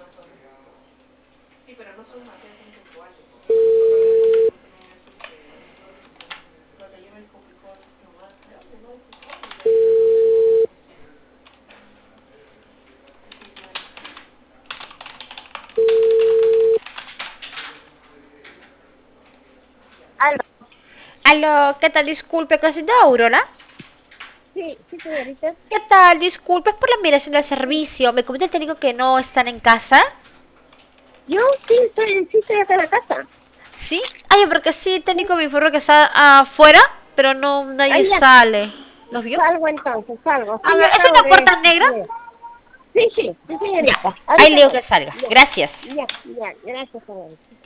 Aló. Aló, ¿qué tal? Disculpe, ¿con la señora Aurora? Sí, sí, señorita. ¿Qué tal? Disculpe es por la admiración del servicio. Me comenta el técnico que no están en casa. Yo sí estoy acá en la casa. ¿Sí? Ay, porque sí, el Sí. técnico me informó que está afuera, pero no, nadie Ahí ya sale. ¿Los vio? salgo entonces, salgo. Ah, Sí, ya. ¿Es acabo una de... puerta negra? Sí, sí, Ya. señorita. Ahí le Ahorita digo voy. que salga. Ya, Gracias. ya, ya. Gracias, señorita.